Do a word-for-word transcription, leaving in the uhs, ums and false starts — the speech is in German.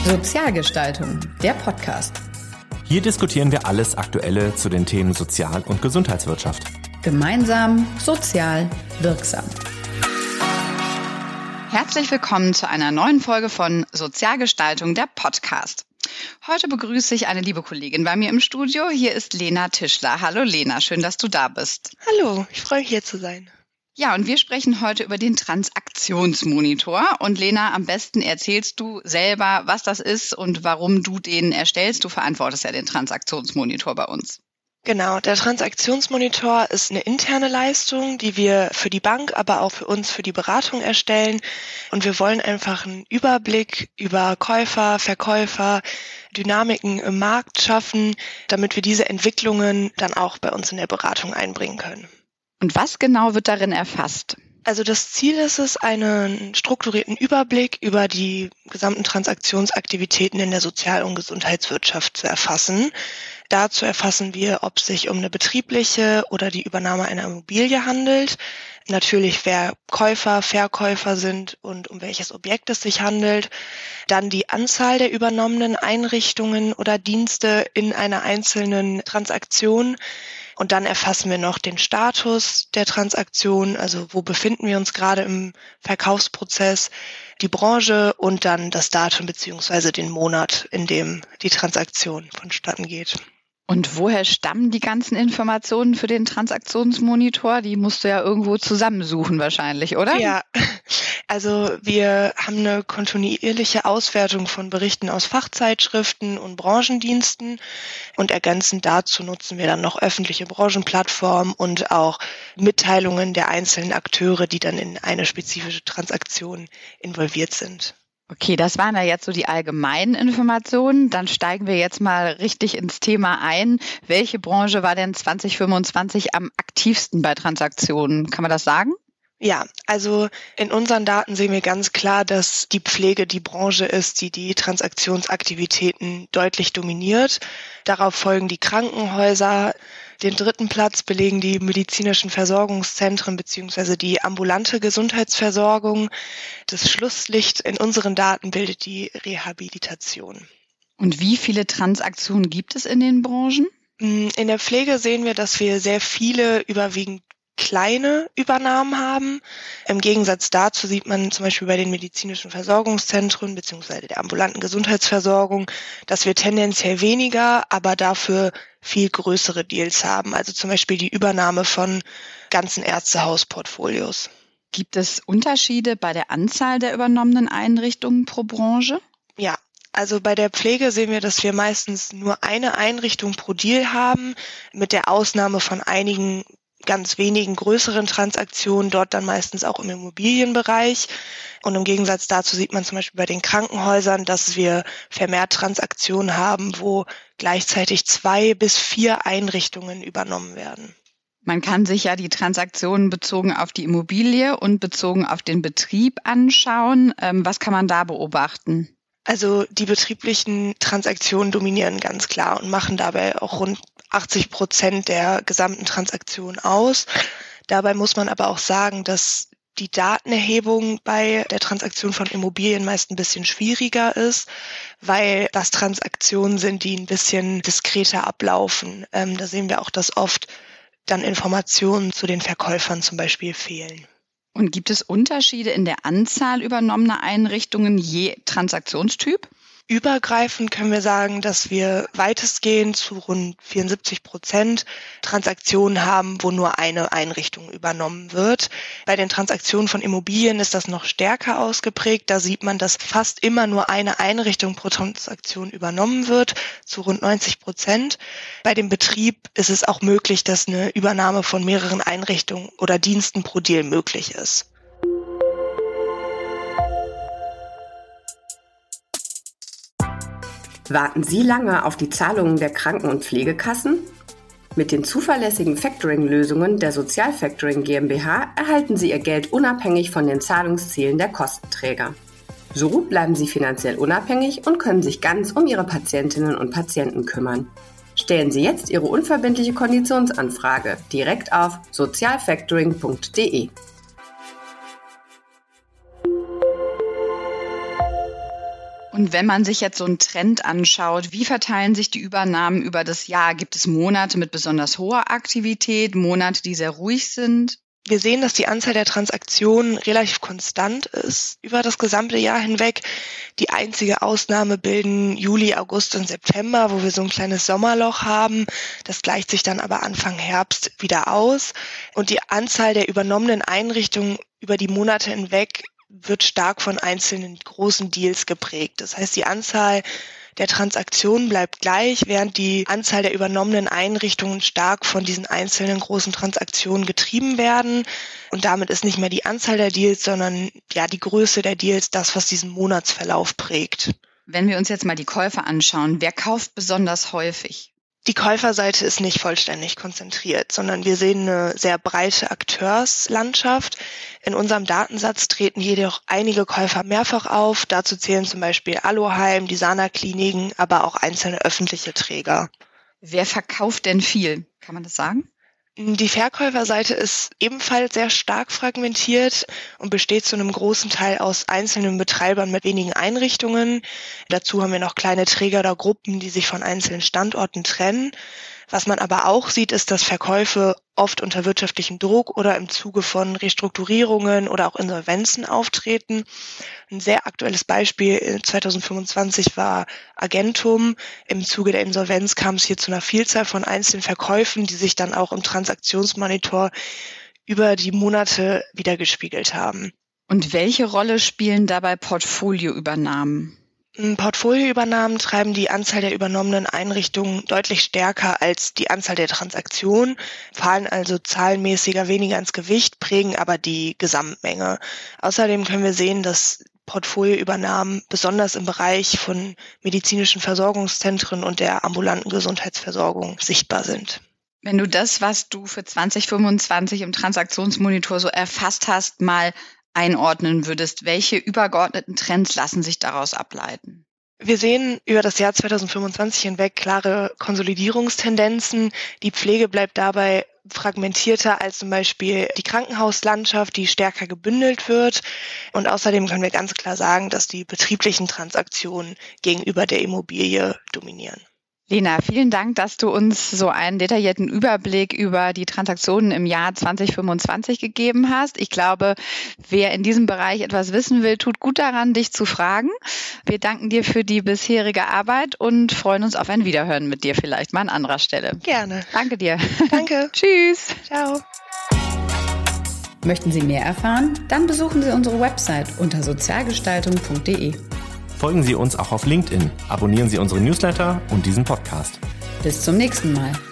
Sozialgestaltung, der Podcast. Hier diskutieren wir alles Aktuelle zu den Themen Sozial- und Gesundheitswirtschaft. Gemeinsam, sozial, wirksam. Herzlich willkommen zu einer neuen Folge von Sozialgestaltung, der Podcast. Heute begrüße ich eine liebe Kollegin bei mir im Studio. Hier ist Lena Tischler. Hallo Lena, schön, dass du da bist. Hallo, ich freue mich hier zu sein. Ja, und wir sprechen heute über den Transaktionsmonitor. Und Lena, am besten erzählst du selber, was das ist und warum du den erstellst. Du verantwortest ja den Transaktionsmonitor bei uns. Genau, der Transaktionsmonitor ist eine interne Leistung, die wir für die Bank, aber auch für uns für die Beratung erstellen. Und wir wollen einfach einen Überblick über Käufer, Verkäufer, Dynamiken im Markt schaffen, damit wir diese Entwicklungen dann auch bei uns in der Beratung einbringen können. Und was genau wird darin erfasst? Also das Ziel ist es, einen strukturierten Überblick über die gesamten Transaktionsaktivitäten in der Sozial- und Gesundheitswirtschaft zu erfassen. Dazu erfassen wir, ob es sich um eine betriebliche oder die Übernahme einer Immobilie handelt. Natürlich, wer Käufer, Verkäufer sind und um welches Objekt es sich handelt. Dann die Anzahl der übernommenen Einrichtungen oder Dienste in einer einzelnen Transaktion. Und dann erfassen wir noch den Status der Transaktion, also wo befinden wir uns gerade im Verkaufsprozess, die Branche und dann das Datum bzw. den Monat, in dem die Transaktion vonstatten geht. Und woher stammen die ganzen Informationen für den Transaktionsmonitor? Die musst du ja irgendwo zusammensuchen wahrscheinlich, oder? Ja, also wir haben eine kontinuierliche Auswertung von Berichten aus Fachzeitschriften und Branchendiensten und ergänzend dazu nutzen wir dann noch öffentliche Branchenplattformen und auch Mitteilungen der einzelnen Akteure, die dann in eine spezifische Transaktion involviert sind. Okay, das waren ja jetzt so die allgemeinen Informationen. Dann steigen wir jetzt mal richtig ins Thema ein. Welche Branche war denn zwanzig fünfundzwanzig am aktivsten bei Transaktionen? Kann man das sagen? Ja, also in unseren Daten sehen wir ganz klar, dass die Pflege die Branche ist, die die Transaktionsaktivitäten deutlich dominiert. Darauf folgen die Krankenhäuser. Den dritten Platz belegen die medizinischen Versorgungszentren bzw. die ambulante Gesundheitsversorgung. Das Schlusslicht in unseren Daten bildet die Rehabilitation. Und wie viele Transaktionen gibt es in den Branchen? In der Pflege sehen wir, dass wir sehr viele, überwiegend kleine Übernahmen haben. Im Gegensatz dazu sieht man zum Beispiel bei den medizinischen Versorgungszentren bzw. der ambulanten Gesundheitsversorgung, dass wir tendenziell weniger, aber dafür viel größere Deals haben. Also zum Beispiel die Übernahme von ganzen Ärztehausportfolios. Gibt es Unterschiede bei der Anzahl der übernommenen Einrichtungen pro Branche? Ja. Also bei der Pflege sehen wir, dass wir meistens nur eine Einrichtung pro Deal haben, mit der Ausnahme von einigen ganz wenigen größeren Transaktionen, dort dann meistens auch im Immobilienbereich. Und im Gegensatz dazu sieht man zum Beispiel bei den Krankenhäusern, dass wir vermehrt Transaktionen haben, wo gleichzeitig zwei bis vier Einrichtungen übernommen werden. Man kann sich ja die Transaktionen bezogen auf die Immobilie und bezogen auf den Betrieb anschauen. Was kann man da beobachten? Also die betrieblichen Transaktionen dominieren ganz klar und machen dabei auch rund achtzig Prozent der gesamten Transaktionen aus. Dabei muss man aber auch sagen, dass die Datenerhebung bei der Transaktion von Immobilien meist ein bisschen schwieriger ist, weil das Transaktionen sind, die ein bisschen diskreter ablaufen. Ähm, da sehen wir auch, dass oft dann Informationen zu den Verkäufern zum Beispiel fehlen. Und gibt es Unterschiede in der Anzahl übernommener Einrichtungen je Transaktionstyp? Übergreifend können wir sagen, dass wir weitestgehend zu rund vierundsiebzig Prozent Transaktionen haben, wo nur eine Einrichtung übernommen wird. Bei den Transaktionen von Immobilien ist das noch stärker ausgeprägt. Da sieht man, dass fast immer nur eine Einrichtung pro Transaktion übernommen wird, zu rund neunzig Prozent. Bei dem Betrieb ist es auch möglich, dass eine Übernahme von mehreren Einrichtungen oder Diensten pro Deal möglich ist. Warten Sie lange auf die Zahlungen der Kranken- und Pflegekassen? Mit den zuverlässigen Factoring-Lösungen der Sozialfactoring GmbH erhalten Sie Ihr Geld unabhängig von den Zahlungszielen der Kostenträger. So bleiben Sie finanziell unabhängig und können sich ganz um Ihre Patientinnen und Patienten kümmern. Stellen Sie jetzt Ihre unverbindliche Konditionsanfrage direkt auf sozialfactoring punkt de. Und wenn man sich jetzt so einen Trend anschaut, wie verteilen sich die Übernahmen über das Jahr? Gibt es Monate mit besonders hoher Aktivität, Monate, die sehr ruhig sind? Wir sehen, dass die Anzahl der Transaktionen relativ konstant ist über das gesamte Jahr hinweg. Die einzige Ausnahme bilden Juli, August und September, wo wir so ein kleines Sommerloch haben. Das gleicht sich dann aber Anfang Herbst wieder aus. Und die Anzahl der übernommenen Einrichtungen über die Monate hinweg wird stark von einzelnen großen Deals geprägt. Das heißt, die Anzahl der Transaktionen bleibt gleich, während die Anzahl der übernommenen Einrichtungen stark von diesen einzelnen großen Transaktionen getrieben werden. Und damit ist nicht mehr die Anzahl der Deals, sondern ja die Größe der Deals das, was diesen Monatsverlauf prägt. Wenn wir uns jetzt mal die Käufer anschauen, wer kauft besonders häufig? Die Käuferseite ist nicht vollständig konzentriert, sondern wir sehen eine sehr breite Akteurslandschaft. In unserem Datensatz treten jedoch einige Käufer mehrfach auf. Dazu zählen zum Beispiel Aloheim, die Sana-Kliniken, aber auch einzelne öffentliche Träger. Wer verkauft denn viel? Kann man das sagen? Die Verkäuferseite ist ebenfalls sehr stark fragmentiert und besteht zu einem großen Teil aus einzelnen Betreibern mit wenigen Einrichtungen. Dazu haben wir noch kleine Träger oder Gruppen, die sich von einzelnen Standorten trennen. Was man aber auch sieht, ist, dass Verkäufe oft unter wirtschaftlichem Druck oder im Zuge von Restrukturierungen oder auch Insolvenzen auftreten. Ein sehr aktuelles Beispiel zwanzig fünfundzwanzig war Agentum. Im Zuge der Insolvenz kam es hier zu einer Vielzahl von einzelnen Verkäufen, die sich dann auch im Transaktionsmonitor über die Monate wiedergespiegelt haben. Und welche Rolle spielen dabei Portfolioübernahmen? Portfolioübernahmen treiben die Anzahl der übernommenen Einrichtungen deutlich stärker als die Anzahl der Transaktionen, fallen also zahlenmäßiger weniger ins Gewicht, prägen aber die Gesamtmenge. Außerdem können wir sehen, dass Portfolioübernahmen besonders im Bereich von medizinischen Versorgungszentren und der ambulanten Gesundheitsversorgung sichtbar sind. Wenn du das, was du für zwanzig fünfundzwanzig im Transaktionsmonitor so erfasst hast, mal einordnen würdest, welche übergeordneten Trends lassen sich daraus ableiten? Wir sehen über das Jahr zwanzig fünfundzwanzig hinweg klare Konsolidierungstendenzen. Die Pflege bleibt dabei fragmentierter als zum Beispiel die Krankenhauslandschaft, die stärker gebündelt wird. Und außerdem können wir ganz klar sagen, dass die betrieblichen Transaktionen gegenüber der Immobilie dominieren. Lena, vielen Dank, dass du uns so einen detaillierten Überblick über die Transaktionen im Jahr zwanzig fünfundzwanzig gegeben hast. Ich glaube, wer in diesem Bereich etwas wissen will, tut gut daran, dich zu fragen. Wir danken dir für die bisherige Arbeit und freuen uns auf ein Wiederhören mit dir vielleicht mal an anderer Stelle. Gerne. Danke dir. Danke. Tschüss. Ciao. Möchten Sie mehr erfahren? Dann besuchen Sie unsere Website unter sozialgestaltung punkt de. Folgen Sie uns auch auf LinkedIn, abonnieren Sie unsere Newsletter und diesen Podcast. Bis zum nächsten Mal.